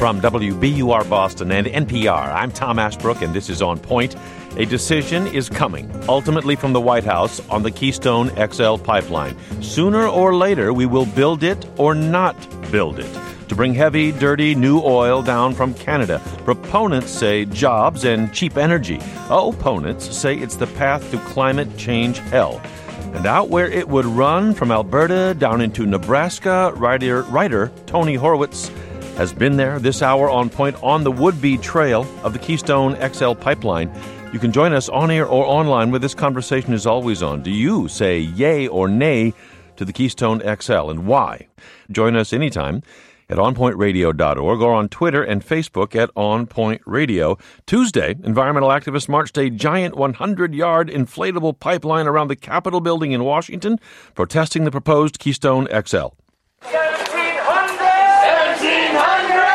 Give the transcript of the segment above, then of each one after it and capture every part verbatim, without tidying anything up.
From W B U R Boston and N P R, I'm Tom Ashbrook, and this is On Point. A decision is coming, ultimately from the White House, on the Keystone X L pipeline. Sooner or later, we will build it or not build it to bring heavy, dirty, new oil down from Canada. Proponents say jobs and cheap energy. Opponents say it's the path to climate change hell. And out where it would run from Alberta down into Nebraska, writer, writer Tony Horwitz has been there this hour on point on the would-be trail of the Keystone X L pipeline. You can join us on air or online where this conversation is always on. Do you say yay or nay to the Keystone X L, and why? Join us anytime at on point radio dot org or on Twitter and Facebook at On Point Radio. Tuesday, environmental activists marched a giant one hundred yard inflatable pipeline around the Capitol building in Washington, protesting the proposed Keystone X L. seventeen hundred! seventeen hundred!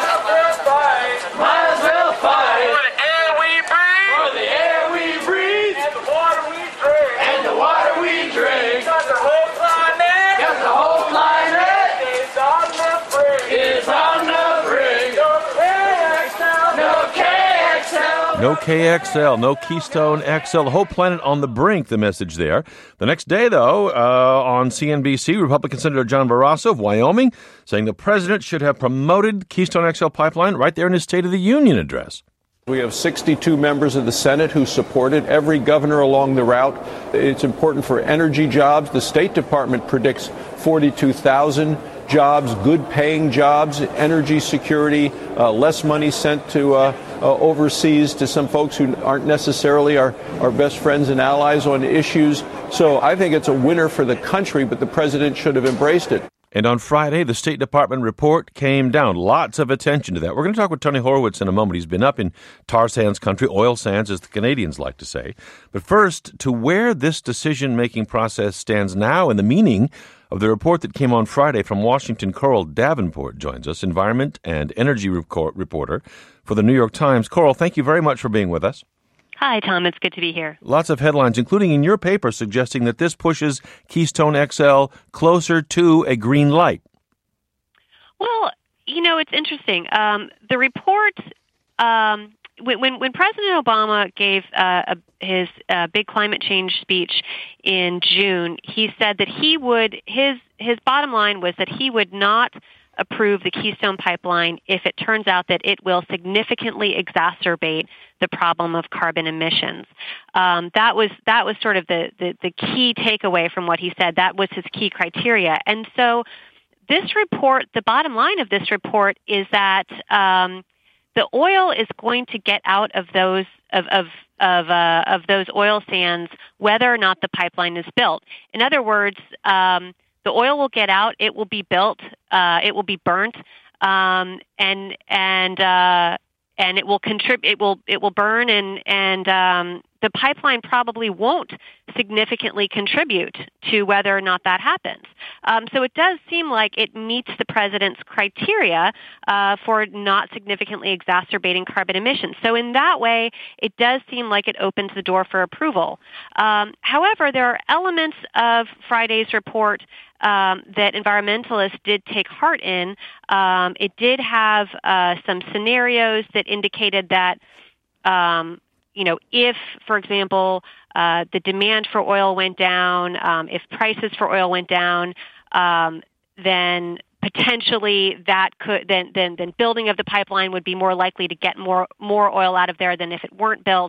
Might as well fight! For the air we breathe! For the air we breathe! And the water we drink! And the water we drink! Got the whole planet! Got the whole planet! It's on the brink! It's on the brink! No K X L! No K X L! No K X L, no Keystone X L, the whole planet on the brink, the message there. The next day, though, uh, on C N B C, Republican Senator John Barrasso of Wyoming saying the president should have promoted Keystone X L pipeline right there in his State of the Union address. We have sixty-two members of the Senate who support it, every governor along the route. It's important for energy jobs. The State Department predicts forty-two thousand jobs, good-paying jobs, energy security, uh, less money sent to uh, uh, overseas to some folks who aren't necessarily our, our best friends and allies on issues. So I think it's a winner for the country, but the president should have embraced it. And on Friday, the State Department report came down. Lots of attention to that. We're going to talk with Tony Horwitz in a moment. He's been up in tar sands country, oil sands, as the Canadians like to say. But first, to where this decision-making process stands now and the meaning of the report that came on Friday from Washington, Coral Davenport joins us, environment and energy reporter for the New York Times. Coral, thank you very much for being with us. Hi, Tom. It's good to be here. Lots of headlines, including in your paper, suggesting that this pushes Keystone X L closer to a green light. Well, you know, it's interesting. Um, the report, um, when, when, when President Obama gave uh, a, his uh, big climate change speech in June, he said that he would, his, his bottom line was that he would not approve the Keystone Pipeline if it turns out that it will significantly exacerbate the problem of carbon emissions. Um, that was that was sort of the, the, the key takeaway from what he said. That was his key criteria. And so this report, the bottom line of this report is that um, the oil is going to get out of those of of of, uh, of those oil sands whether or not the pipeline is built. In other words, um, the oil will get out. It will be built. Uh, it will be burnt, um, and and uh, and it will contribute. It will it will burn, and and um, the pipeline probably won't significantly contribute to whether or not that happens. Um, so it does seem like it meets the president's criteria uh, for not significantly exacerbating carbon emissions. So in that way, it does seem like it opens the door for approval. Um, however, there are elements of Friday's report Um, that environmentalists did take heart in. Um, it did have uh, some scenarios that indicated that, um, you know, if, for example, uh, the demand for oil went down, um, if prices for oil went down, um, then potentially that could then, then then building of the pipeline would be more likely to get more more oil out of there than if it weren't built.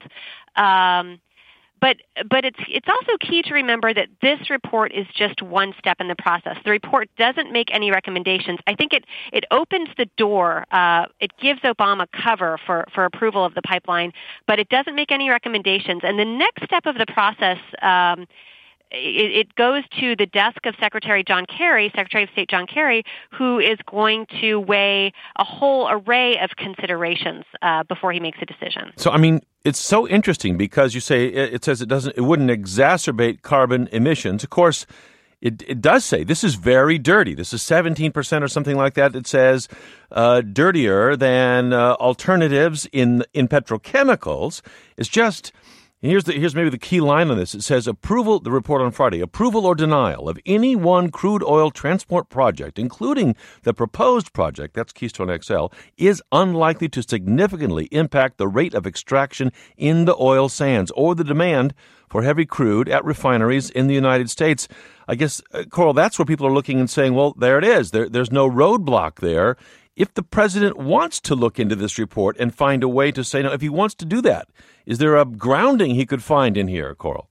Um, But but it's it's also key to remember that this report is just one step in the process. The report doesn't make any recommendations. I think it, it opens the door. Uh, it gives Obama cover for, for approval of the pipeline, but it doesn't make any recommendations. And the next step of the process, um, it, it goes to the desk of Secretary John Kerry, Secretary of State John Kerry, who is going to weigh a whole array of considerations uh, before he makes a decision. So, I mean, it's so interesting because you say it says it doesn't, it wouldn't exacerbate carbon emissions. Of course, it it does say this is very dirty. This is seventeen percent or something like that. It says uh, dirtier than uh, alternatives in in petrochemicals. It's just And here's the, here's maybe the key line on this. It says approval, the report on Friday, approval or denial of any one crude oil transport project, including the proposed project, that's Keystone X L, is unlikely to significantly impact the rate of extraction in the oil sands or the demand for heavy crude at refineries in the United States. I guess, uh, Coral, that's where people are looking and saying, well, there it is. There, there's no roadblock there. If the president wants to look into this report and find a way to say, no, if he wants to do that, is there a grounding he could find in here, Coral?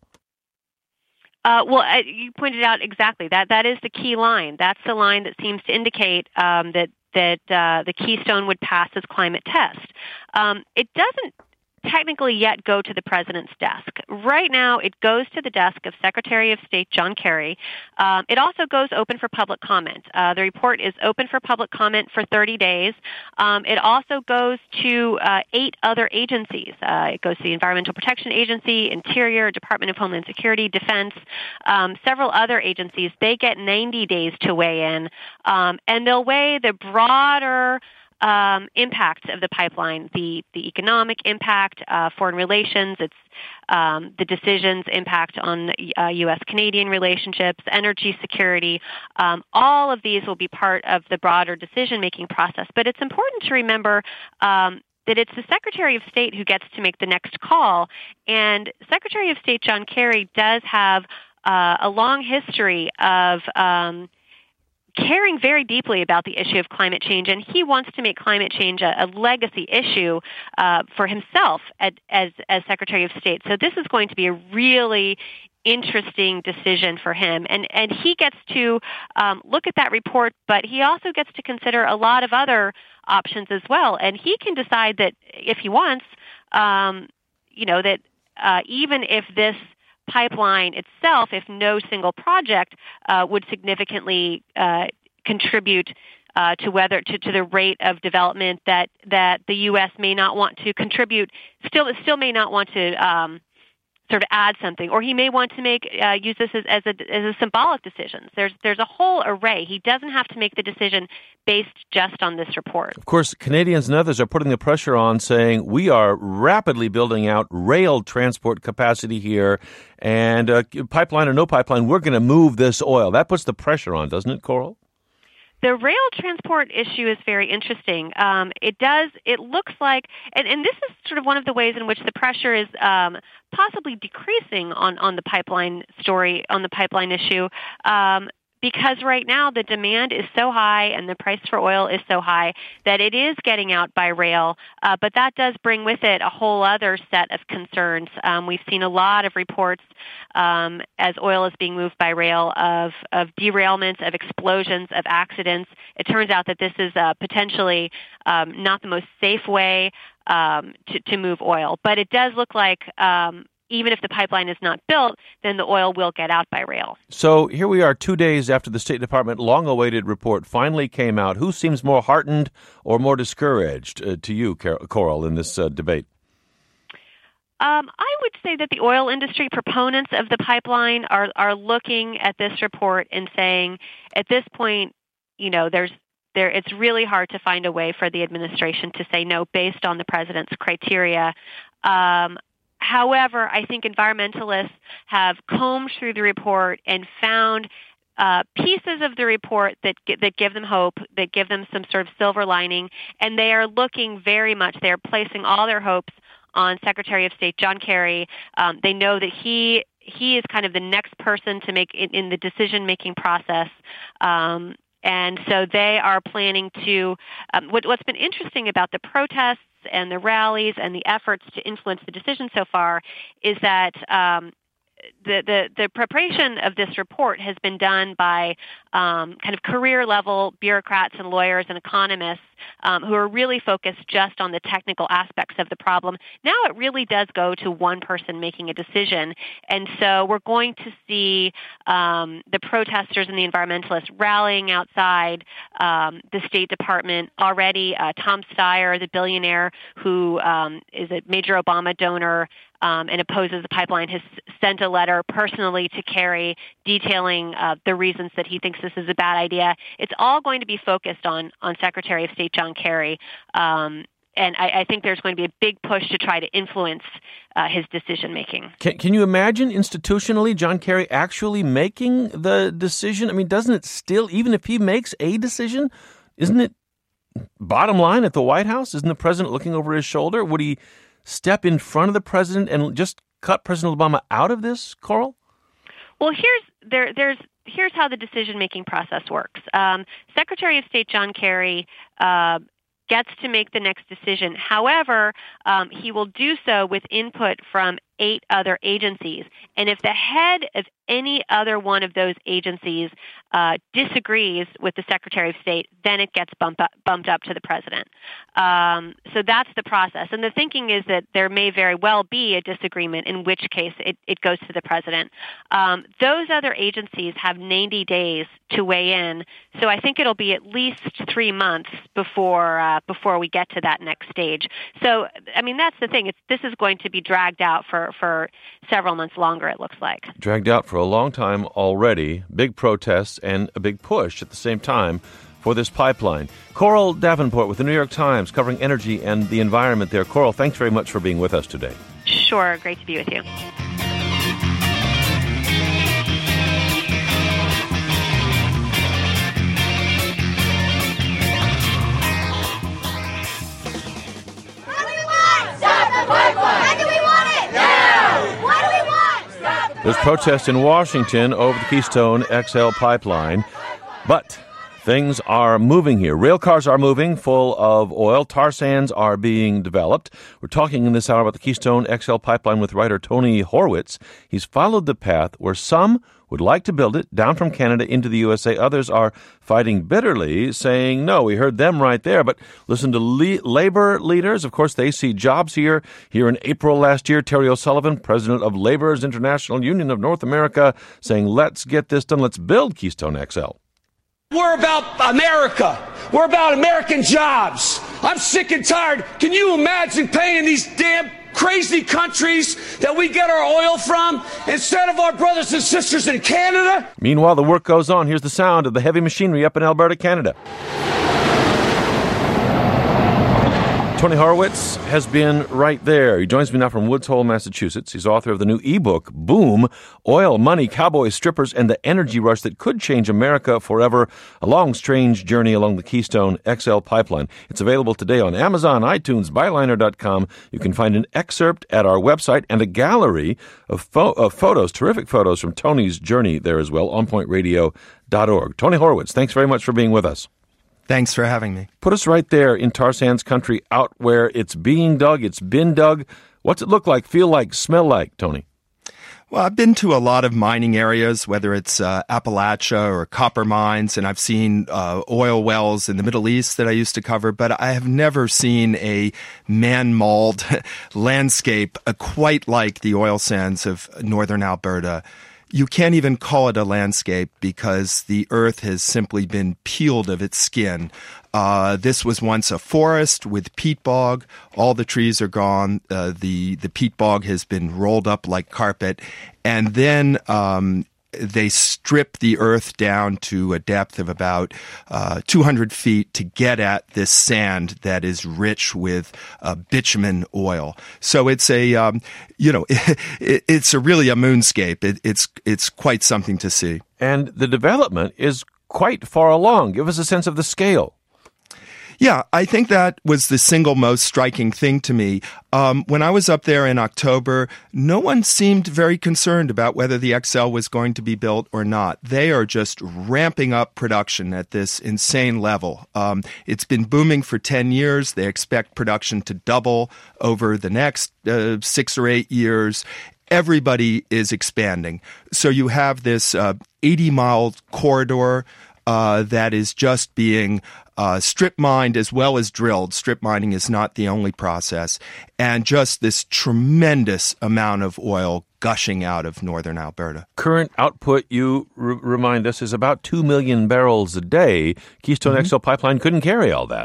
Uh, well, uh, you pointed out exactly that. That is the key line. That's the line that seems to indicate um, that that uh, the Keystone would pass its climate test. Um, it doesn't technically yet go to the president's desk. Right now, it goes to the desk of Secretary of State John Kerry. Um, it also goes open for public comment. Uh, the report is open for public comment for thirty days. Um, it also goes to uh, eight other agencies. Uh, it goes to the Environmental Protection Agency, Interior, Department of Homeland Security, Defense, um, several other agencies. They get ninety days to weigh in, um, and they'll weigh the broader Um, impacts of the pipeline, the, the economic impact, uh, foreign relations, it's um, the decision's impact on uh, U S Canadian relationships, energy security. Um, all of these will be part of the broader decision-making process. But it's important to remember um, that it's the Secretary of State who gets to make the next call. And Secretary of State John Kerry does have uh, a long history of um, caring very deeply about the issue of climate change, and he wants to make climate change a, a legacy issue uh, for himself as, as as Secretary of State. So this is going to be a really interesting decision for him, and and he gets to um, look at that report, but he also gets to consider a lot of other options as well, and he can decide that if he wants, um, you know, that uh, even if this pipeline itself, if no single project uh, would significantly uh, contribute uh, to whether to, to the rate of development that that the U S may not want to contribute, still still may not want to um, sort of add something, or he may want to make uh, use this as, as a as a symbolic decision. There's there's a whole array. He doesn't have to make the decision based just on this report. Of course, Canadians and others are putting the pressure on, saying we are rapidly building out rail transport capacity here, and uh, pipeline or no pipeline, we're going to move this oil. That puts the pressure on, doesn't it, Coral? The rail transport issue is very interesting. Um, it does, it looks like, and, and this is sort of one of the ways in which the pressure is um, possibly decreasing on, on the pipeline story, on the pipeline issue, um, because right now the demand is so high and the price for oil is so high that it is getting out by rail, uh, but that does bring with it a whole other set of concerns. Um, we've seen a lot of reports um, as oil is being moved by rail of, of derailments, of explosions, of accidents. It turns out that this is uh, potentially um, not the most safe way um, to, to move oil, but it does look like um, even if the pipeline is not built, then the oil will get out by rail. So here we are two days after the State Department long-awaited report finally came out. Who seems more heartened or more discouraged uh, to you, Coral, in this uh, debate? Um, I would say that the oil industry proponents of the pipeline are, are looking at this report and saying, at this point, you know, there's there it's really hard to find a way for the administration to say no based on the president's criteria. Um, However, I think environmentalists have combed through the report and found uh, pieces of the report that that give them hope, that give them some sort of silver lining, and they are looking very much, they are placing all their hopes on Secretary of State John Kerry. Um, they know that he he is kind of the next person to make in, in the decision-making process. Um, and so they are planning to, um, what, what's been interesting about the protests and the rallies and the efforts to influence the decision so far is that um, the, the, the preparation of this report has been done by um, kind of career-level bureaucrats and lawyers and economists um, who are really focused just on the technical aspects of the problem. Now it really does go to one person making a decision. And so we're going to see um, the protesters and the environmentalists rallying outside um, the State Department already. Uh, Tom Steyer, the billionaire who um, is a major Obama donor um, and opposes the pipeline, has sent a letter personally to Kerry detailing uh, the reasons that he thinks this is a bad idea. It's all going to be focused on, on Secretary of State John Kerry. Um, and I, I think there's going to be a big push to try to influence uh, his decision-making. Can, can you imagine institutionally John Kerry actually making the decision? I mean, doesn't it still, even if he makes a decision, isn't it bottom line at the White House? Isn't the president looking over his shoulder? Would he step in front of the president and just cut President Obama out of this, Coral? Well, here's there. There's here's how the decision-making process works. Um, Secretary of State John Kerry uh, gets to make the next decision. However, um, he will do so with input from eight other agencies. And if the head of any other one of those agencies uh, disagrees with the Secretary of State, then it gets bumped up, bumped up to the president. Um, so that's the process. And the thinking is that there may very well be a disagreement, in which case it, it goes to the president. Um, those other agencies have ninety days to weigh in. So I think it'll be at least three months before uh, before we get to that next stage. So, I mean, that's the thing. It's, this is going to be dragged out for for several months longer, it looks like. Dragged out for a long time already. Big protests and a big push at the same time for this pipeline. Coral Davenport with the New York Times covering energy and the environment there. Coral, thanks very much for being with us today. Sure. Great to be with you. There's protests in Washington over the Keystone X L pipeline, but things are moving here. Rail cars are moving full of oil. Tar sands are being developed. We're talking in this hour about the Keystone X L pipeline with writer Tony Horwitz. He's followed the path where some would like to build it down from Canada into the U S A. Others are fighting bitterly, saying, no, we heard them right there. But listen to le- labor leaders. Of course, they see jobs here. Here in April last year, Terry O'Sullivan, president of Laborers International Union of North America, saying, let's get this done. Let's build Keystone X L. We're about America. We're about American jobs. I'm sick and tired. Can you imagine paying these damn crazy countries that we get our oil from instead of our brothers and sisters in Canada? Meanwhile, the work goes on. Here's the sound of the heavy machinery up in Alberta, Canada. Tony Horwitz has been right there. He joins me now from Woods Hole, Massachusetts. He's author of the new ebook, Boom, Oil, Money, Cowboys, Strippers, and the Energy Rush That Could Change America Forever, a long, strange journey along the Keystone X L pipeline. It's available today on Amazon, iTunes, Byliner dot com. You can find an excerpt at our website and a gallery of, fo- of photos, terrific photos from Tony's journey there as well, on point radio dot org. Tony Horwitz, thanks very much for being with us. Thanks for having me. Put us right there in tar sands country, out where it's being dug, it's been dug. What's it look like, feel like, smell like, Tony? Well, I've been to a lot of mining areas, whether it's uh, Appalachia or copper mines, and I've seen uh, oil wells in the Middle East that I used to cover, but I have never seen a man-mauled landscape uh, quite like the oil sands of northern Alberta. You can't even call it a landscape because the earth has simply been peeled of its skin. Uh, this was once a forest with peat bog. All the trees are gone. Uh, the, the peat bog has been rolled up like carpet. And then um, they strip the earth down to a depth of about uh, two hundred feet to get at this sand that is rich with uh, bitumen oil. So it's a, um, you know, it, it's a really a moonscape. It, it's it's quite something to see. And the development is quite far along. Give us a sense of the scale. Yeah, I think that was the single most striking thing to me. Um, when I was up there in October, no one seemed very concerned about whether the X L was going to be built or not. They are just ramping up production at this insane level. Um, it's been booming for ten years. They expect production to double over the next uh, six or eight years. Everybody is expanding. So you have this uh, eighty-mile corridor uh, that is just being Uh, strip mined as well as drilled. Strip mining is not the only process. And just this tremendous amount of oil gushing out of northern Alberta. Current output, you r- remind us, is about two million barrels a day. Keystone mm-hmm. X L pipeline couldn't carry all that.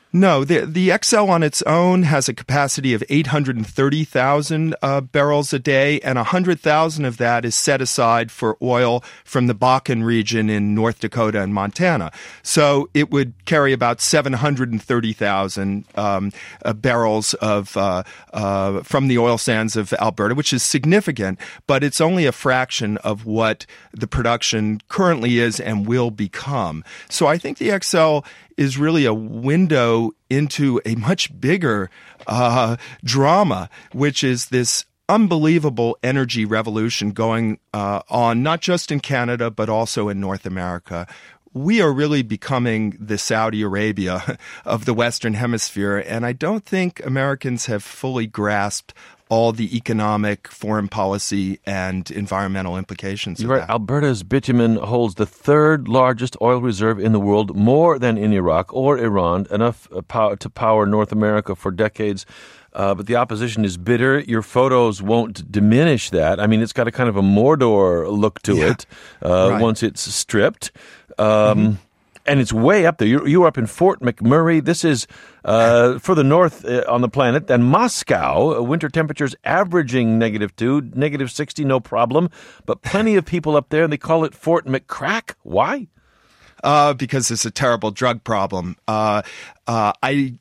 No, the the X L on its own has a capacity of eight hundred thirty thousand uh, barrels a day, and one hundred thousand of that is set aside for oil from the Bakken region in North Dakota and Montana. So it would carry about seven hundred thirty thousand um, uh, barrels of uh, uh, from the oil sands of Alberta, which is significant, but it's only a fraction of what the production currently is and will become. So I think the X L is really a window into a much bigger uh, drama, which is this unbelievable energy revolution going uh, on, not just in Canada, but also in North America. We are really becoming the Saudi Arabia of the Western Hemisphere, and I don't think Americans have fully grasped all the economic, foreign policy, and environmental implications of You're right. that. Alberta's bitumen holds the third largest oil reserve in the world, more than in Iraq or Iran, enough power to power North America for decades. Uh, but the opposition is bitter. Your photos won't diminish that. I mean, it's got a kind of a Mordor look to Yeah. it uh, Right. once it's stripped. Um, Mm-hmm. And it's way up there. You, you were up in Fort McMurray. This is uh, further north uh, on the planet than Moscow. Uh, winter temperatures averaging negative two, negative sixty, no problem. But plenty of people up there, and they call it Fort McCrack. Why? Uh, because it's a terrible drug problem. Uh, uh, I.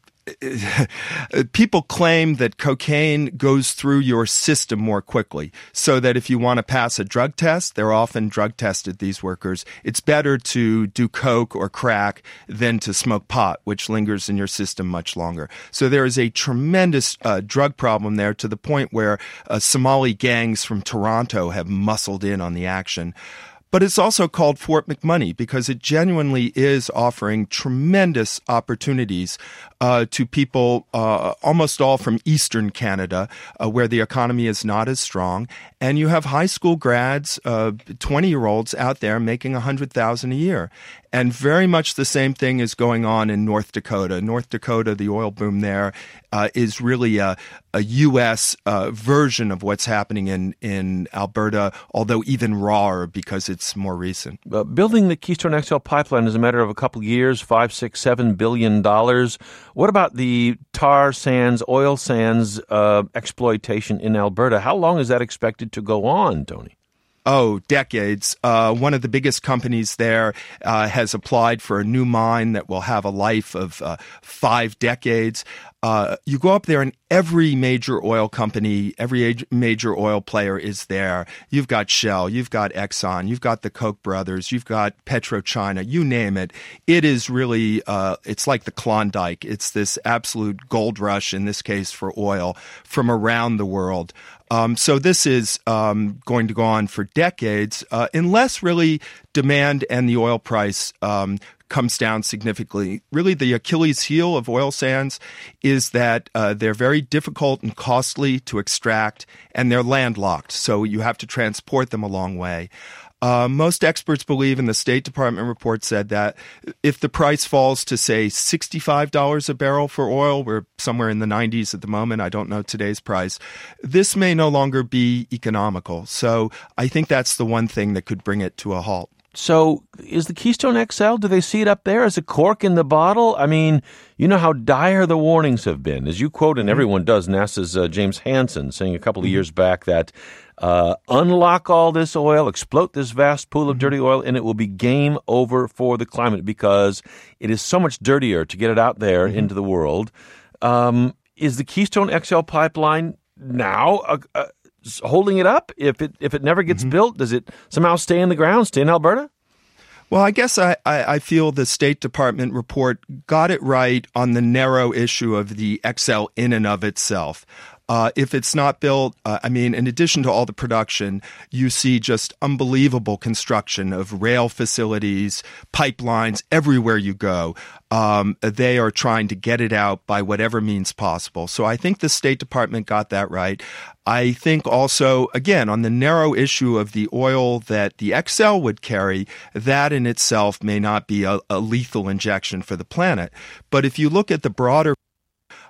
People claim that cocaine goes through your system more quickly, so that if you want to pass a drug test, they're often drug tested, these workers. It's better to do coke or crack than to smoke pot, which lingers in your system much longer. So there is a tremendous uh, drug problem there, to the point where uh, Somali gangs from Toronto have muscled in on the action. But it's also called Fort McMoney because it genuinely is offering tremendous opportunities uh, to people, uh, almost all from Eastern Canada, uh, where the economy is not as strong. And you have high school grads, uh, twenty-year-olds out there making one hundred thousand dollars a year. And very much the same thing is going on in North Dakota. North Dakota, the oil boom there, uh, is really a, a U S uh, version of what's happening in, in Alberta, although even rawer because it's more recent. Uh, building the Keystone X L pipeline is a matter of a couple years, five, six, seven billion dollars. What about the tar sands, oil sands uh, exploitation in Alberta? How long is that expected to go on, Tony? Oh, decades. Uh, one of the biggest companies there uh, has applied for a new mine that will have a life of uh, five decades. Uh, you go up there and every major oil company, every age, major oil player is there. You've got Shell, you've got Exxon, you've got the Koch brothers, you've got PetroChina, you name it. It is really, uh, it's like the Klondike. It's this absolute gold rush, in this case for oil, from around the world. Um, so this is um, going to go on for decades, uh, unless really demand and the oil price um, comes down significantly. Really, the Achilles heel of oil sands is that uh, they're very difficult and costly to extract, and they're landlocked, so you have to transport them a long way. Uh, most experts believe, and the State Department report said that if the price falls to, say, sixty-five dollars a barrel for oil, we're somewhere in the nineties at the moment, I don't know today's price, this may no longer be economical. So I think that's the one thing that could bring it to a halt. So is the Keystone X L, do they see it up there as a cork in the bottle? I mean, you know how dire the warnings have been. As you quote, and everyone does, NASA's uh, James Hansen saying a couple of years back that uh, unlock all this oil, exploit this vast pool of dirty oil, and it will be game over for the climate because it is so much dirtier to get it out there mm-hmm. into the world. Um, is the Keystone X L pipeline now a, a holding it up? If it if it never gets mm-hmm. built, does it somehow stay in the ground, stay in Alberta? Well, I guess I, I, I feel the State Department report got it right on the narrow issue of the X L in and of itself. Uh, if it's not built, uh, I mean, in addition to all the production, you see just unbelievable construction of rail facilities, pipelines, everywhere you go. Um, they are trying to get it out by whatever means possible. So I think the State Department got that right. I think also, again, on the narrow issue of the oil that the X L would carry, that in itself may not be a, a lethal injection for the planet. But if you look at the broader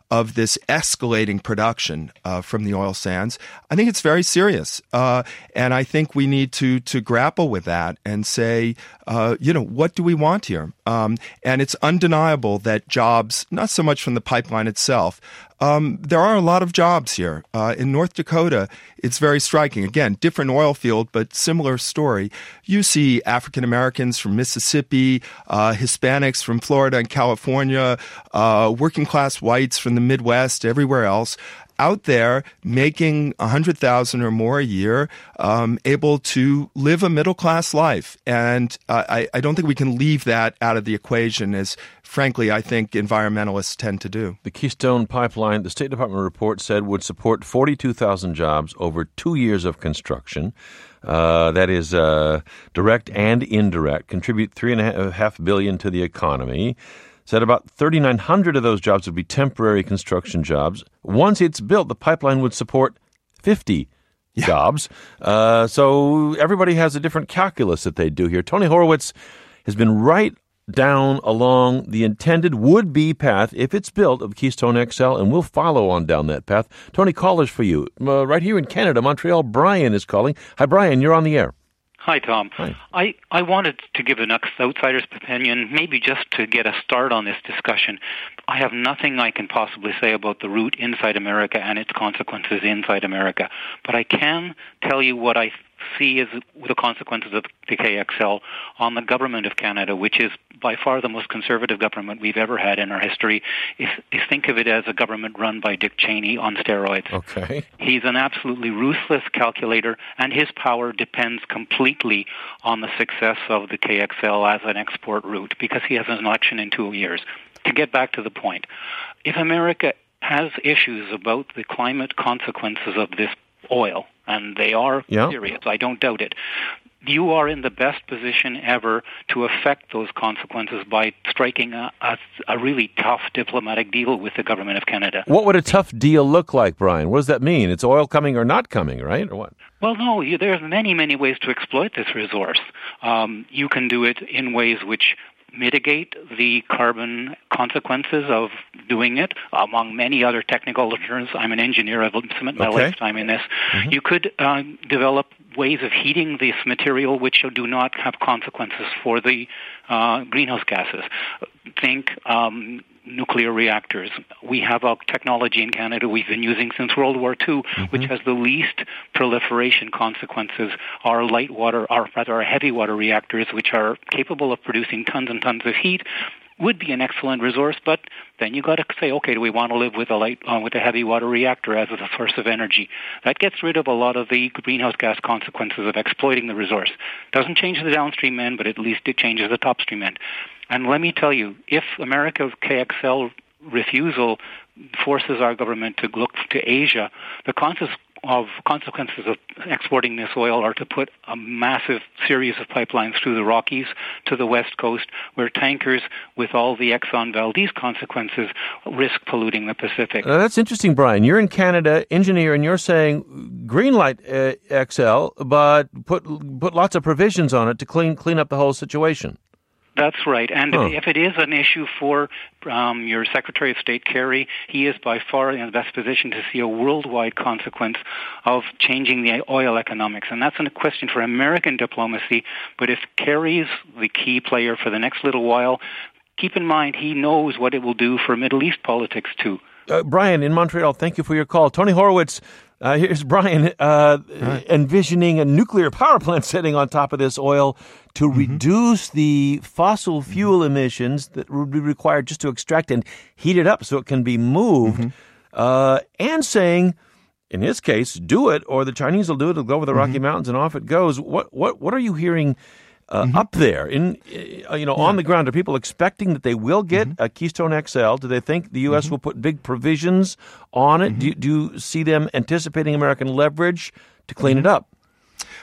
of this escalating production uh, from the oil sands, I think it's very serious. Uh, and I think we need to to grapple with that and say, uh, you know, what do we want here? Um, and it's undeniable that jobs, not so much from the pipeline itself, Um, there are a lot of jobs here. Uh, in North Dakota, it's very striking. Again, different oil field, but similar story. You see African Americans from Mississippi, uh, Hispanics from Florida and California, uh, working class whites from the Midwest, everywhere else, out there making one hundred thousand dollars or more a year, um, able to live a middle-class life. And uh, I, I don't think we can leave that out of the equation, as, frankly, I think environmentalists tend to do. The Keystone Pipeline, the State Department report said, would support forty-two thousand jobs over two years of construction. Uh, that is uh, direct and indirect, contribute three and a half billion to the economy. Said about thirty-nine hundred of those jobs would be temporary construction jobs. Once it's built, the pipeline would support fifty yeah. jobs. Uh, so everybody has a different calculus that they do here. Tony Horowitz has been right down along the intended would-be path, if it's built, of Keystone X L, and we'll follow on down that path. Tony, callers for you. Uh, right here in Canada, Montreal, Brian is calling. Hi, Brian, you're on the air. Hi, Tom. Hi. I, I wanted to give an outsider's opinion, maybe just to get a start on this discussion. I have nothing I can possibly say about the route inside America and its consequences inside America, but I can tell you what I see as the consequences of the K X L on the government of Canada, which is by far the most conservative government we've ever had in our history. Is, is think of it as a government run by Dick Cheney on steroids. Okay. He's an absolutely ruthless calculator, and his power depends completely on the success of the K X L as an export route, because he has an election in two years. To get back to the point, if America has issues about the climate consequences of this oil, and they are yeah. serious, I don't doubt it, you are in the best position ever to affect those consequences by striking a, a, a really tough diplomatic deal with the government of Canada. What would a tough deal look like, Brian? What does that mean? It's oil coming or not coming, right? Or what? Well, no, you, there's many, many ways to exploit this resource. Um, you can do it in ways which mitigate the carbon consequences of doing it, among many other technical terms. I'm an engineer. I've spent my okay. lifetime in this. Mm-hmm. You could uh, develop ways of heating this material which do not have consequences for the uh, greenhouse gases. Think um, nuclear reactors. We have a technology in Canada we've been using since World War Two, mm-hmm. which has the least proliferation consequences. Our light water, or rather our heavy water reactors, which are capable of producing tons and tons of heat, would be an excellent resource, but then you got to say, okay, do we want to live with a light, uh, with a heavy water reactor as a source of energy? That gets rid of a lot of the greenhouse gas consequences of exploiting the resource. Doesn't change the downstream end, but at least it changes the topstream end. And let me tell you, if America's K X L refusal forces our government to look to Asia, the consequences of consequences of exporting this oil are to put a massive series of pipelines through the Rockies to the West Coast, where tankers with all the Exxon Valdez consequences risk polluting the Pacific. Uh, that's interesting, Brian. You're in Canada, engineer, and you're saying greenlight uh, X L, but put put lots of provisions on it to clean clean up the whole situation. That's right. And huh. if it is an issue for um, your Secretary of State, Kerry, he is by far in the best position to see a worldwide consequence of changing the oil economics. And that's a question for American diplomacy. But if Kerry's the key player for the next little while, keep in mind he knows what it will do for Middle East politics, too. Uh, Brian, in Montreal, thank you for your call. Tony Horowitz, uh, here's Brian uh, right. envisioning a nuclear power plant sitting on top of this oil to mm-hmm. reduce the fossil fuel mm-hmm. emissions that would be required just to extract and heat it up so it can be moved, mm-hmm. uh, and saying, in his case, do it, or the Chinese will do it. It'll go over the Rocky mm-hmm. Mountains, and off it goes. What what what are you hearing Uh, mm-hmm. up there, in uh, you know, yeah. on the ground? Are people expecting that they will get mm-hmm. a Keystone X L? Do they think the U S mm-hmm. will put big provisions on it? Mm-hmm. Do, do you see them anticipating American leverage to clean mm-hmm. it up?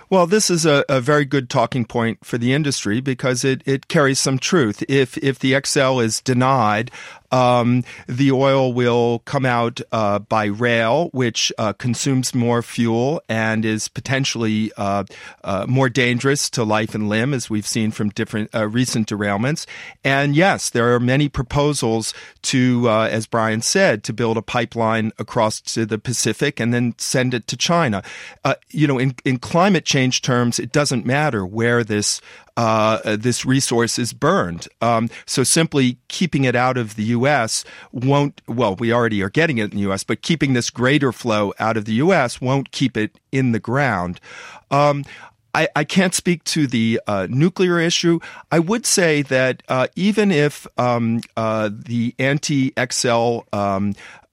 Well, this is a, a very good talking point for the industry because it, it carries some truth. If if the X L is denied, um, the oil will come out uh, by rail, which uh, consumes more fuel and is potentially uh, uh, more dangerous to life and limb, as we've seen from different uh, recent derailments. And yes, there are many proposals to, uh, as Brian said, to build a pipeline across to the Pacific and then send it to China. Uh, you know, in, in climate change terms, it doesn't matter where this Uh, this resource is burned. Um, so simply keeping it out of the U S won't, well, we already are getting it in the U S, but keeping this greater flow out of the U S won't keep it in the ground. Um, I, I can't speak to the uh, nuclear issue. I would say that uh, even if um, uh, the anti-X L um,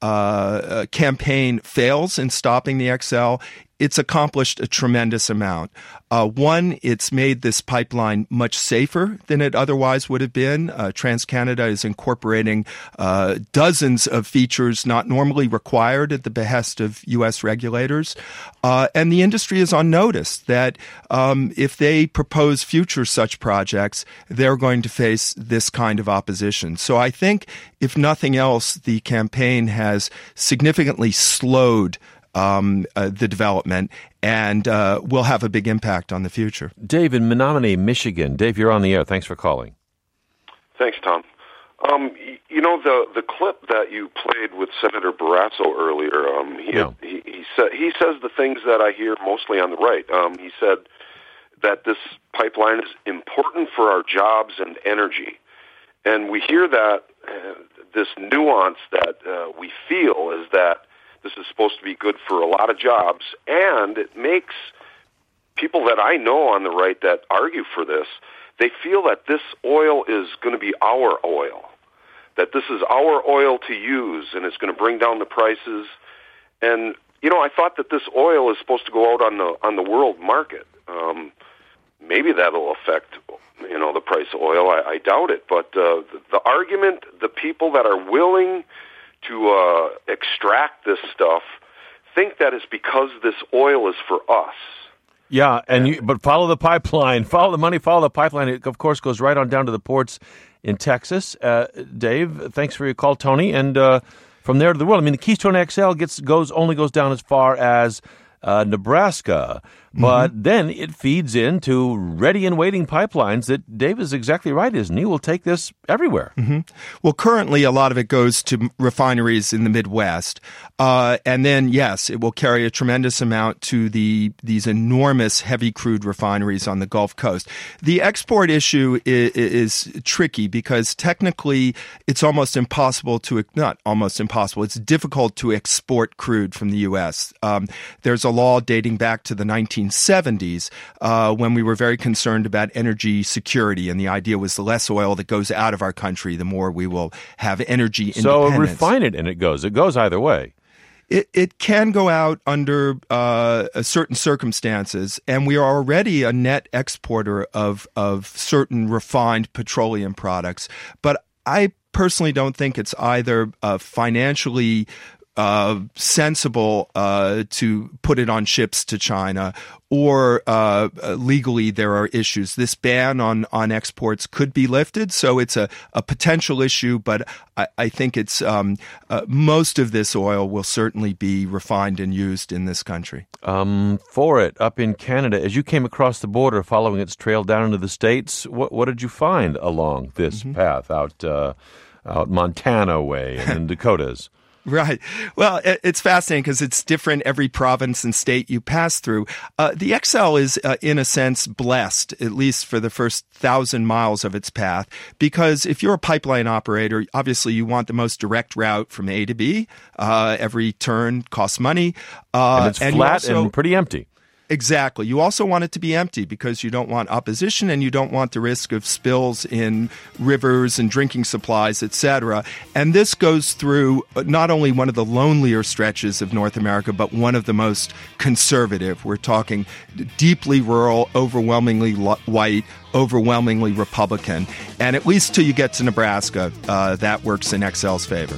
uh, campaign fails in stopping the X L, it's accomplished a tremendous amount. Uh, one, it's made this pipeline much safer than it otherwise would have been. Uh, TransCanada is incorporating uh, dozens of features not normally required at the behest of U S regulators. Uh, and the industry is on notice that um, if they propose future such projects, they're going to face this kind of opposition. So I think, if nothing else, the campaign has significantly slowed Um, uh, the development, and uh, will have a big impact on the future. Dave in Menominee, Michigan. Dave, you're on the air. Thanks for calling. Thanks, Tom. Um, you know, the the clip that you played with Senator Barrasso earlier, um, he, yeah. he, he, sa- he says the things that I hear mostly on the right. Um, he said that this pipeline is important for our jobs and energy. And we hear that, uh, this nuance that uh, we feel is that this is supposed to be good for a lot of jobs, and it makes people that I know on the right that argue for this, they feel that this oil is going to be our oil, that this is our oil to use, and it's going to bring down the prices. And, you know, I thought that this oil is supposed to go out on the on the world market. Um, maybe that'll affect, you know, the price of oil. I, I doubt it. But uh, the, the argument, the people that are willing to uh, extract this stuff think that it's because this oil is for us. Yeah, and you, but follow the pipeline. Follow the money, follow the pipeline. It, of course, goes right on down to the ports in Texas. Uh, Dave, thanks for your call, Tony. And uh, from there to the world. I mean, the Keystone X L gets goes only goes down as far as uh, Nebraska. But mm-hmm. then it feeds into ready and waiting pipelines that Dave is exactly right, isn't he? Will take this everywhere. Mm-hmm. Well, currently a lot of it goes to refineries in the Midwest. Uh, and then, yes, it will carry a tremendous amount to the these enormous heavy crude refineries on the Gulf Coast. The export issue is, is tricky because technically it's almost impossible to, not almost impossible, it's difficult to export crude from the U S. Um, there's a law dating back to the nineteen seventies uh, when we were very concerned about energy security, and the idea was the less oil that goes out of our country, the more we will have energy independence. So refine it and it goes. It goes either way. It, it can go out under uh, certain circumstances, and we are already a net exporter of of certain refined petroleum products. But I personally don't think it's either uh, financially Uh, sensible uh, to put it on ships to China, or uh, legally there are issues. This ban on, on exports could be lifted, so it's a, a potential issue, but I, I think it's um, uh, most of this oil will certainly be refined and used in this country. Um, for it, up in Canada, as you came across the border following its trail down into the States, what, what did you find along this mm-hmm. path out, uh, out Montana way and in Dakotas? Right. Well, it's fascinating because it's different every province and state you pass through. Uh, the X L is, uh, in a sense, blessed, at least for the first thousand miles of its path, because if you're a pipeline operator, obviously you want the most direct route from A to B. Uh, every turn costs money. Uh, and it's and flat also, and pretty empty. Exactly. You also want it to be empty because you don't want opposition and you don't want the risk of spills in rivers and drinking supplies, et cetera. And this goes through not only one of the lonelier stretches of North America, but one of the most conservative. We're talking deeply rural, overwhelmingly white, overwhelmingly Republican. And at least till you get to Nebraska, uh, that works in X L's favor.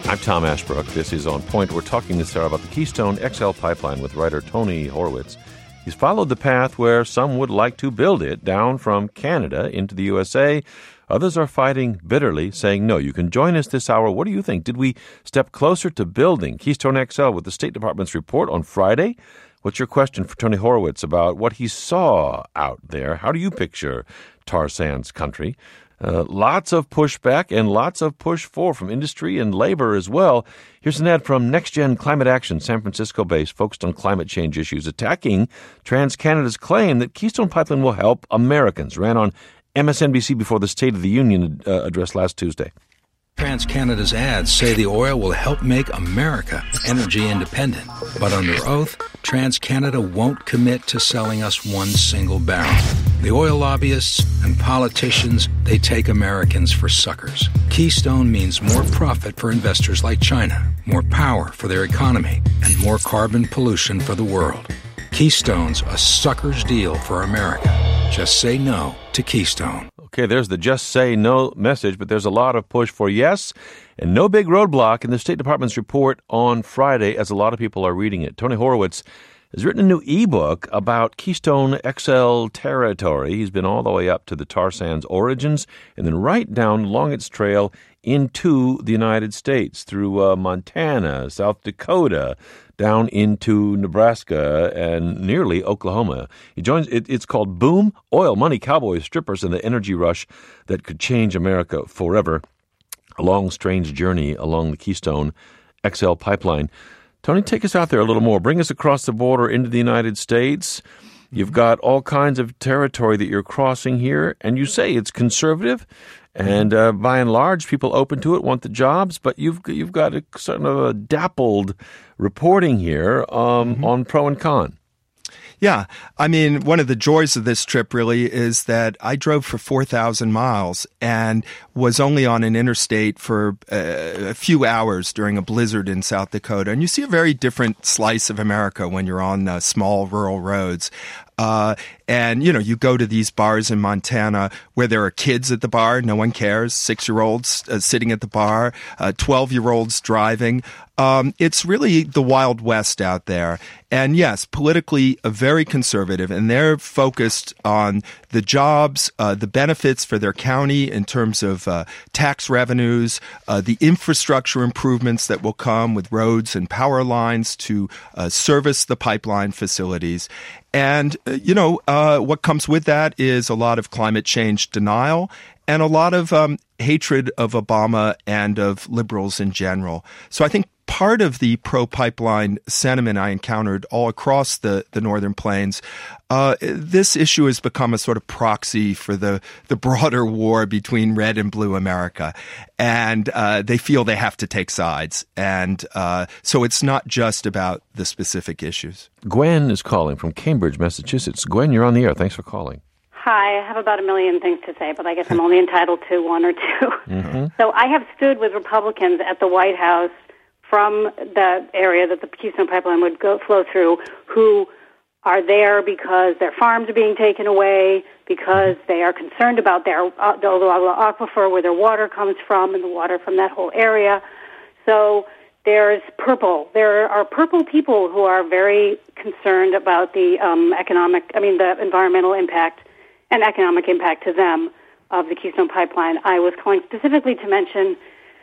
I'm Tom Ashbrook. This is On Point. We're talking this hour about the Keystone X L pipeline with writer Tony Horwitz. He's followed the path where some would like to build it down from Canada into the U S A. Others are fighting bitterly, saying, no, you can join us this hour. What do you think? Did we step closer to building Keystone X L with the State Department's report on Friday? What's your question for Tony Horwitz about what he saw out there? How do you picture tar sands country? Uh, lots of pushback and lots of push for from industry and labor as well. Here's an ad from Next Gen Climate Action, San Francisco-based, focused on climate change issues, attacking TransCanada's claim that Keystone Pipeline will help Americans. Ran on M S N B C before the State of the Union uh, address last Tuesday. TransCanada's ads say the oil will help make America energy independent. But under oath, TransCanada won't commit to selling us one single barrel. The oil lobbyists and politicians, they take Americans for suckers. Keystone means more profit for investors like China, more power for their economy, and more carbon pollution for the world. Keystone's a sucker's deal for America. Just say no to Keystone. Okay, there's the just say no message, but there's a lot of push for yes and no big roadblock in the State Department's report on Friday, as a lot of people are reading it. Tony Horwitz has written a new ebook about Keystone X L territory. He's been all the way up to the tar sands origins and then right down along its trail into the United States through uh, Montana, South Dakota, down into Nebraska and nearly Oklahoma. He joins. It, it's called Boom: Oil, Money, Cowboys, Strippers, and the Energy Rush that could change America forever. A long, strange journey along the Keystone X L pipeline. Tony, take us out there a little more. Bring us across the border into the United States. You've got all kinds of territory that you're crossing here, and you say it's conservative, and uh, by and large, people open to it want the jobs, but you've you've got a sort of a dappled reporting here um, mm-hmm. on pro and con. Yeah. I mean, one of the joys of this trip really is that I drove for four thousand miles and was only on an interstate for a few hours during a blizzard in South Dakota. And you see a very different slice of America when you're on uh, small rural roads. Uh, and, you know, you go to these bars in Montana where there are kids at the bar. No one cares. Six-year-olds uh, sitting at the bar, uh, twelve-year-olds driving. Um, it's really the Wild West out there. And yes, politically uh, very conservative, and they're focused on the jobs, uh, the benefits for their county in terms of uh, tax revenues, uh, the infrastructure improvements that will come with roads and power lines to uh, service the pipeline facilities. And, uh, you know, uh, what comes with that is a lot of climate change denial and a lot of um, hatred of Obama and of liberals in general. So I think part of the pro-pipeline sentiment I encountered all across the, the Northern Plains, uh, this issue has become a sort of proxy for the, the broader war between red and blue America. And uh, they feel they have to take sides. And uh, so it's not just about the specific issues. Gwen is calling from Cambridge, Massachusetts. Gwen, you're on the air. Thanks for calling. Hi, I have about a million things to say, but I guess I'm only entitled to one or two. Mm-hmm. So I have stood with Republicans at the White House from the area that the Keystone Pipeline would go flow through, who are there because their farms are being taken away, because they are concerned about their uh, the aquifer where their water comes from and the water from that whole area. So there's purple. There are purple people who are very concerned about the um, economic, I mean, the environmental impact and economic impact to them of the Keystone Pipeline. I was calling specifically to mention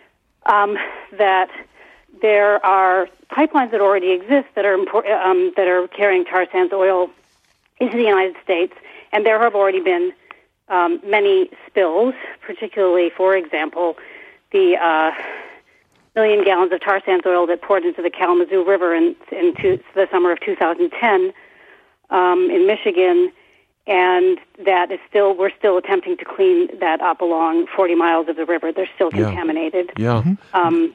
um, that there are pipelines that already exist that are import, um, that are carrying tar sands oil into the United States, and there have already been um, many spills, particularly, for example, the uh, million gallons of tar sands oil that poured into the Kalamazoo River in, in two, the summer of two thousand ten um, in Michigan, and that is still we're still attempting to clean that up along forty miles of the river. They're still contaminated. Yeah. yeah. Um,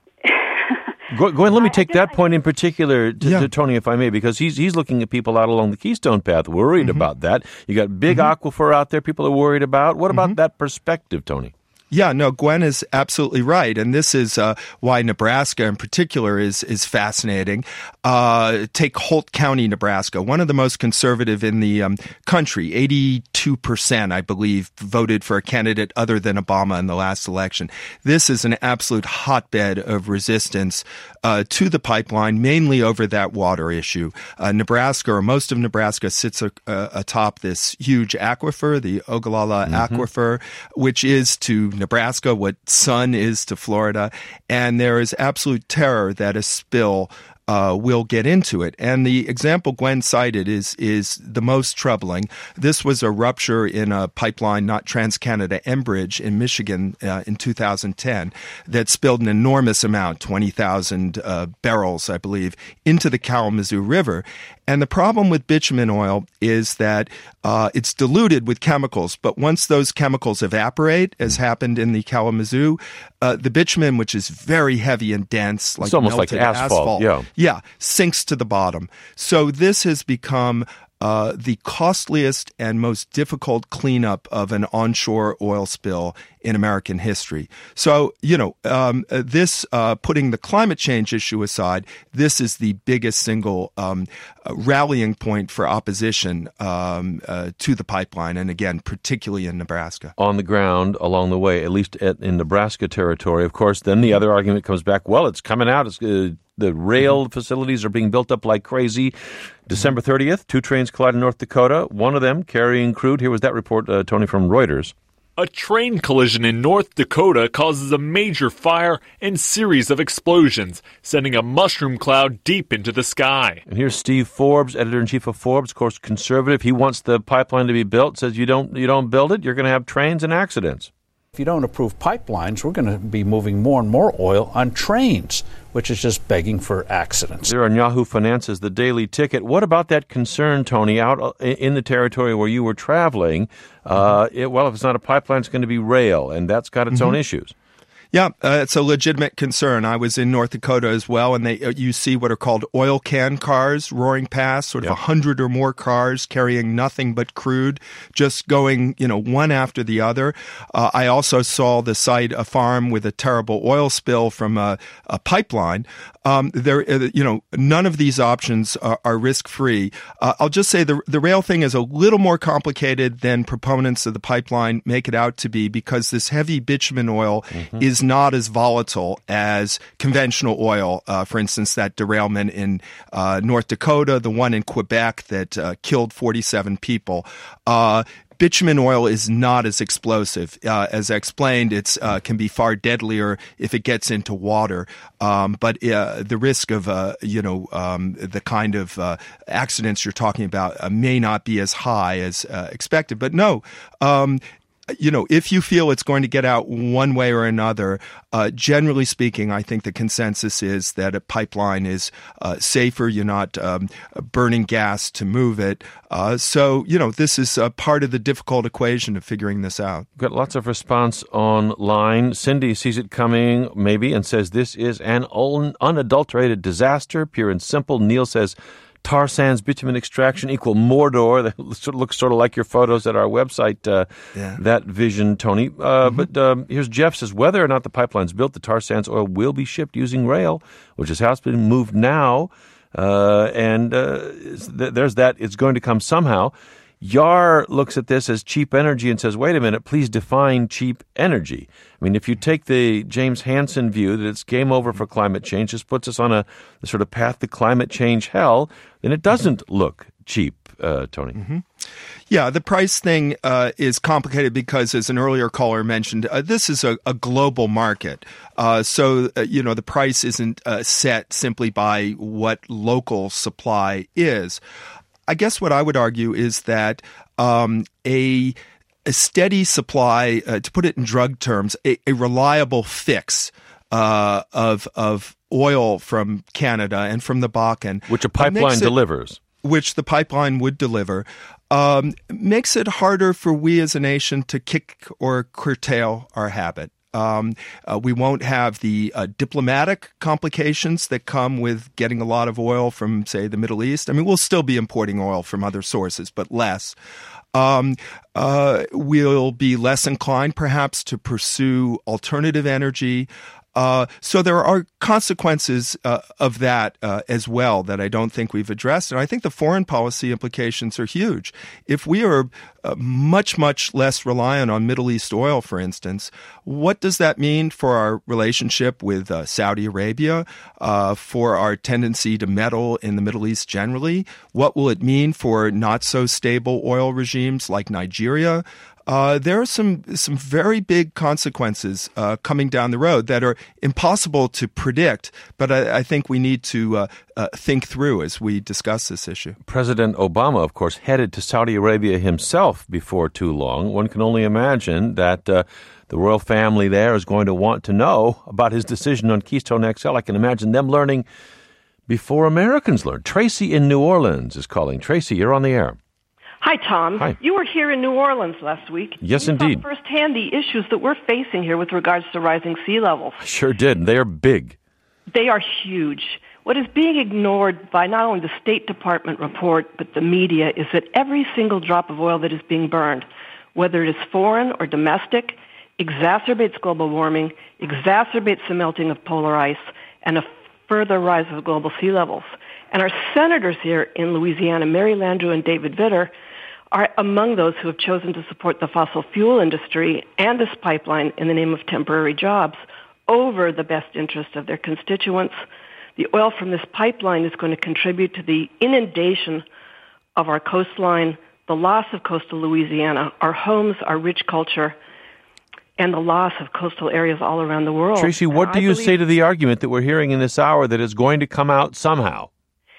Gwen, let me take that point in particular to, yeah. to Tony, if I may, because he's he's looking at people out along the Keystone Path worried mm-hmm. about that. You got big mm-hmm. aquifer out there people are worried about. What about mm-hmm. that perspective, Tony? Yeah, no, Gwen is absolutely right. And this is uh, why Nebraska in particular is is fascinating. Uh, take Holt County, Nebraska, one of the most conservative in the um, country. eighty-two percent, I believe, voted for a candidate other than Obama in the last election. This is an absolute hotbed of resistance uh, to the pipeline, mainly over that water issue. Uh, Nebraska, or most of Nebraska, sits a, uh, atop this huge aquifer, the Ogallala mm-hmm. Aquifer, which is to Nebraska what sun is to Florida, and there is absolute terror that a spill uh, will get into it. And the example Gwen cited is is the most troubling. This was a rupture in a pipeline, not TransCanada Enbridge in Michigan uh, in two thousand ten, that spilled an enormous amount, twenty thousand uh, barrels, I believe, into the Kalamazoo River. And the problem with bitumen oil is that uh, it's diluted with chemicals, but once those chemicals evaporate, as happened in the Kalamazoo, uh, the bitumen, which is very heavy and dense, like it's almost melted like asphalt, asphalt, yeah. yeah, sinks to the bottom. So this has become uh, the costliest and most difficult cleanup of an onshore oil spill in American history. So, you know, um, this, uh, putting the climate change issue aside, this is the biggest single um, uh, rallying point for opposition um, uh, to the pipeline, and again, particularly in Nebraska. On the ground, along the way, at least at, in Nebraska territory, of course, then the other argument comes back, well, it's coming out, it's uh, the rail mm-hmm. facilities are being built up like crazy. December thirtieth, two trains collide in North Dakota, one of them carrying crude. Here was that report, uh, Tony, from Reuters. A train collision in North Dakota causes a major fire and series of explosions, sending a mushroom cloud deep into the sky. And here's Steve Forbes, editor-in-chief of Forbes, of course, conservative. He wants the pipeline to be built, says you don't, you don't build it, you're going to have trains and accidents. If you don't approve pipelines, we're going to be moving more and more oil on trains, which is just begging for accidents. There on Yahoo Finance's The Daily Ticket. What about that concern, Tony, out in the territory where you were traveling? Uh, it, well, if it's not a pipeline, it's going to be rail, and that's got its mm-hmm. own issues. Yeah, uh, it's a legitimate concern. I was in North Dakota as well, and they uh, you see what are called oil can cars roaring past, sort of a yep. hundred or more cars carrying nothing but crude, just going, you know, one after the other. Uh, I also saw the site, a farm with a terrible oil spill from a, a pipeline. Um, there, uh, you know, none of these options are, are risk-free. Uh, I'll just say the the rail thing is a little more complicated than proponents of the pipeline make it out to be, because this heavy bitumen oil mm-hmm. is not as volatile as conventional oil. Uh, for instance, that derailment in uh, North Dakota, the one in Quebec that uh, killed forty-seven people. Uh, Bitumen oil is not as explosive. Uh, as I explained, it uh, can be far deadlier if it gets into water. Um, but uh, the risk of, uh, you know, um, the kind of uh, accidents you're talking about uh, may not be as high as uh, expected. But no, um, you know, if you feel it's going to get out one way or another, uh, generally speaking, I think the consensus is that a pipeline is uh, safer. You're not um, burning gas to move it. Uh, so, you know, this is uh, part of the difficult equation of figuring this out. We've got lots of response online. Cindy sees it coming, maybe, and says this is an un- unadulterated disaster, pure and simple. Neil says, tar sands bitumen extraction equal Mordor. That sort of looks sort of like your photos at our website, uh, yeah. that vision, Tony. Uh, mm-hmm. But um, here's Jeff says, whether or not the pipeline's built, the tar sands oil will be shipped using rail, which is how it's been moved now. Uh, and uh, there's that. It's going to come somehow. Yar looks at this as cheap energy and says, wait a minute, please define cheap energy. I mean, if you take the James Hansen view that it's game over for climate change, this puts us on a, a sort of path to climate change hell, then it doesn't look cheap, uh, Tony. Mm-hmm. Yeah, the price thing uh, is complicated because, as an earlier caller mentioned, uh, this is a, a global market. Uh, so, uh, you know, the price isn't uh, set simply by what local supply is. I guess what I would argue is that um, a, a steady supply, uh, to put it in drug terms, a, a reliable fix uh, of of oil from Canada and from the Bakken, which a pipeline it, delivers, which the pipeline would deliver, um, makes it harder for we as a nation to kick or curtail our habit. Um, uh, we won't have the uh, diplomatic complications that come with getting a lot of oil from, say, the Middle East. I mean, we'll still be importing oil from other sources, but less. Um, uh, we'll be less inclined, perhaps, to pursue alternative energy. Uh, so there are consequences uh, of that uh, as well that I don't think we've addressed. And I think the foreign policy implications are huge. If we are uh, much, much less reliant on Middle East oil, for instance, what does that mean for our relationship with uh, Saudi Arabia, uh, for our tendency to meddle in the Middle East generally? What will it mean for not so stable oil regimes like Nigeria? Uh, there are some some very big consequences uh, coming down the road that are impossible to predict, but I, I think we need to uh, uh, think through as we discuss this issue. President Obama, of course, headed to Saudi Arabia himself before too long. One can only imagine that uh, the royal family there is going to want to know about his decision on Keystone X L. I can imagine them learning before Americans learn. Tracy in New Orleans is calling. Tracy, you're on the air. Hi, Tom. Hi. You were here in New Orleans last week. Yes, you indeed. saw firsthand the issues that we're facing here with regards to rising sea levels. Sure did. They are big. They are huge. What is being ignored by not only the State Department report, but the media, is that every single drop of oil that is being burned, whether it is foreign or domestic, exacerbates global warming, exacerbates the melting of polar ice, and a further rise of global sea levels. And our senators here in Louisiana, Mary Landrieu and David Vitter, are among those who have chosen to support the fossil fuel industry and this pipeline in the name of temporary jobs over the best interest of their constituents. The oil from this pipeline is going to contribute to the inundation of our coastline, the loss of coastal Louisiana, our homes, our rich culture, and the loss of coastal areas all around the world. Tracy, what and do I you believe- say to the argument that we're hearing in this hour that is going to come out somehow?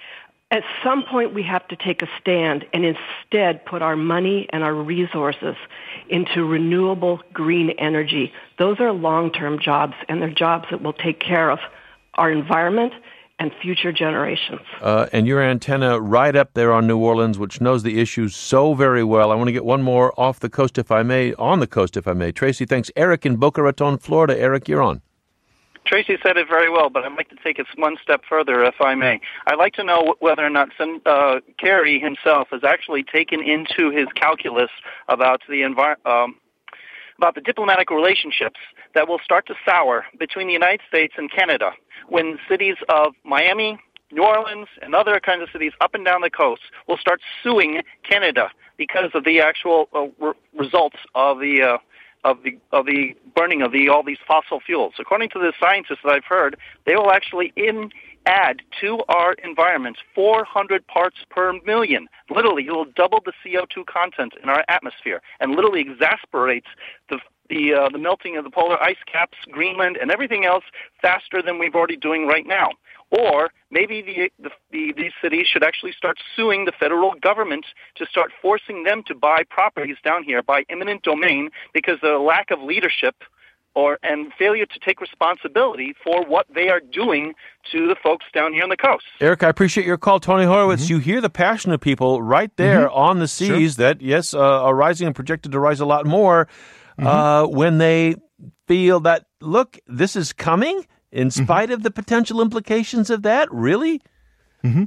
At some point, we have to take a stand and instead put our money and our resources into renewable green energy. Those are long-term jobs, and they're jobs that will take care of our environment and future generations. Uh, and your antenna right up there on New Orleans, which knows the issues so very well. I want to get one more off the coast, if I may, on the coast, if I may. Tracy, thanks. Eric in Boca Raton, Florida. Eric, you're on. Tracy said it very well, but I'd like to take it one step further, if I may. I'd like to know whether or not Sen- uh, Kerry himself has actually taken into his calculus about the envir- um, about the diplomatic relationships that will start to sour between the United States and Canada when cities of Miami, New Orleans, and other kinds of cities up and down the coast will start suing Canada because of the actual uh, re- results of the uh, of the of the burning of the all these fossil fuels. According to the scientists that I've heard, they will actually in add to our environment four hundred parts per million. Literally, it will double the C O two content in our atmosphere, and literally exasperates the the uh, the melting of the polar ice caps, Greenland, and everything else faster than we're already doing right now. Or maybe the, the, the, these cities should actually start suing the federal government to start forcing them to buy properties down here by eminent domain because of the lack of leadership or and failure to take responsibility for what they are doing to the folks down here on the coast. Eric, I appreciate your call. Tony Horowitz, mm-hmm. You hear the passion of people right there mm-hmm. on the seas sure. that, yes, uh, are rising and projected to rise a lot more mm-hmm. uh, when they feel that, look, this is coming. In spite mm-hmm. of the potential implications of that? Really? Mm-hmm.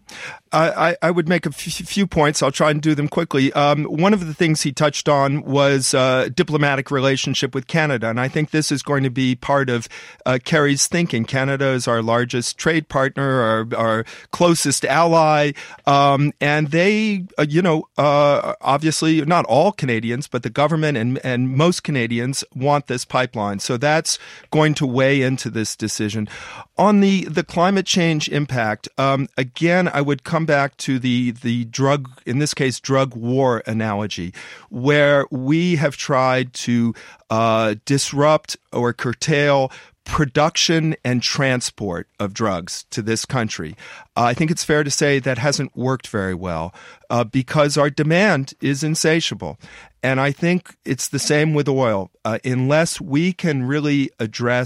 I, I would make a f- few points. I'll try and do them quickly. Um, one of the things he touched on was uh, diplomatic relationship with Canada, and I think this is going to be part of uh, Kerry's thinking. Canada is our largest trade partner, our, our closest ally, um, and they, uh, you know, uh, obviously not all Canadians, but the government and, and most Canadians want this pipeline. So that's going to weigh into this decision. On the, the climate change impact, um, again, I would come back to the, the drug, in this case, drug war analogy, where we have tried to uh, disrupt or curtail production and transport of drugs to this country. Uh, I think it's fair to say that hasn't worked very well uh, because our demand is insatiable. And I think it's the same with oil. Uh, unless we can really address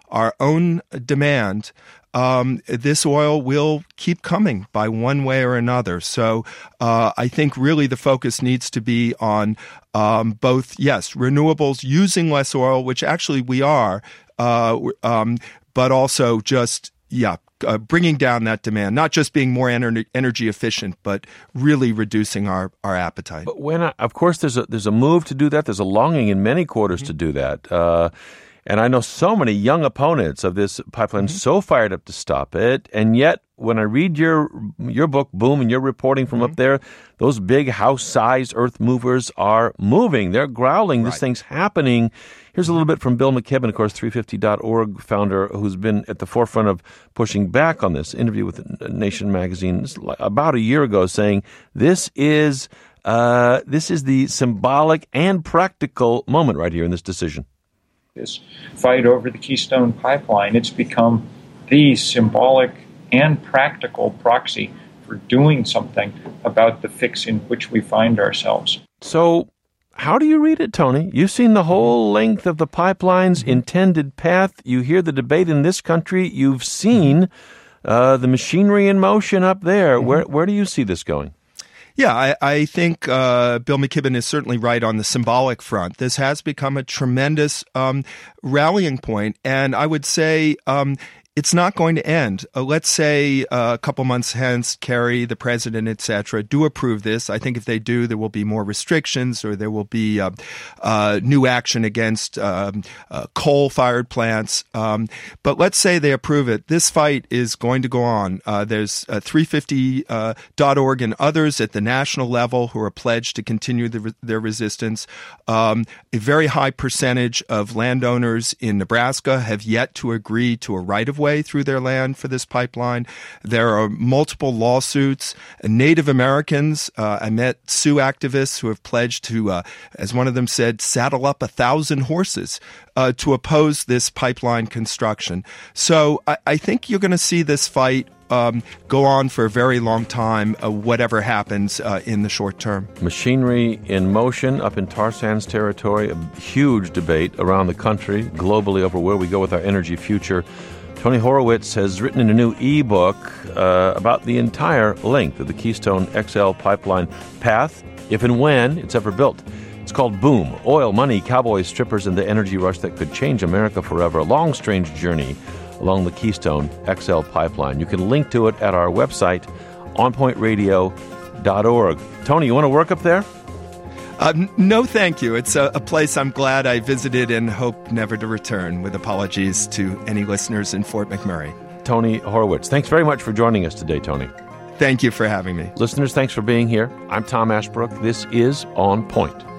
our own demand, um, this oil will keep coming by one way or another. So uh, I think really the focus needs to be on um, both, yes, renewables, using less oil, which actually we are, uh, um, but also just, yeah, uh, bringing down that demand, not just being more ener- energy efficient, but really reducing our, our appetite. But when, I, of course, there's a, there's a move to do that. There's a longing in many quarters mm-hmm. to do that. Uh, And I know so many young opponents of this pipeline mm-hmm. so fired up to stop it. And yet, when I read your your book, Boom, and you're reporting from mm-hmm. up there, those big house-sized earth movers are moving. They're growling. Right. This thing's happening. Here's a little bit from Bill McKibben, of course, three fifty dot org founder, who's been at the forefront of pushing back on this. Interview with Nation magazine about a year ago, saying this is uh, this is the symbolic and practical moment right here in this decision. This fight over the Keystone Pipeline, it's become the symbolic and practical proxy for doing something about the fix in which we find ourselves. So how do you read it, Tony? You've seen the whole length of the pipeline's intended path. You hear the debate in this country. You've seen uh, the machinery in motion up there. Where, where do you see this going? Yeah, I, I think uh, Bill McKibben is certainly right on the symbolic front. This has become a tremendous um, rallying point, and I would say um, it's not going to end. Uh, let's say uh, a couple months hence, Kerry, the president, et cetera, do approve this. I think if they do, there will be more restrictions, or there will be uh, uh, new action against um, uh, coal-fired plants. Um, but let's say they approve it. This fight is going to go on. Uh, there's uh, three fifty dot org and others at the national level who are pledged to continue the, their resistance. Um, a very high percentage of landowners in Nebraska have yet to agree to a right-of-way through their land for this pipeline. There are multiple lawsuits. Native Americans, uh, I met Sioux activists who have pledged to, uh, as one of them said, saddle up a thousand horses uh, to oppose this pipeline construction. So I, I think you're going to see this fight Um, go on for a very long time, uh, whatever happens uh, in the short term. Machinery in motion up in tar sands territory, a huge debate around the country, globally, over where we go with our energy future. Tony Horowitz has written in a new e-book uh, about the entire length of the Keystone X L pipeline path, if and when it's ever built. It's called Boom, Oil, Money, Cowboys, Strippers, and the Energy Rush That Could Change America Forever. A long, strange journey along the Keystone X L pipeline. You can link to it at our website, on point radio dot org. Tony, you want to work up there? Uh, n- no, thank you. It's a, a place I'm glad I visited and hope never to return, with apologies to any listeners in Fort McMurray. Tony Horowitz, thanks very much for joining us today, Tony. Thank you for having me. Listeners, thanks for being here. I'm Tom Ashbrook. This is On Point.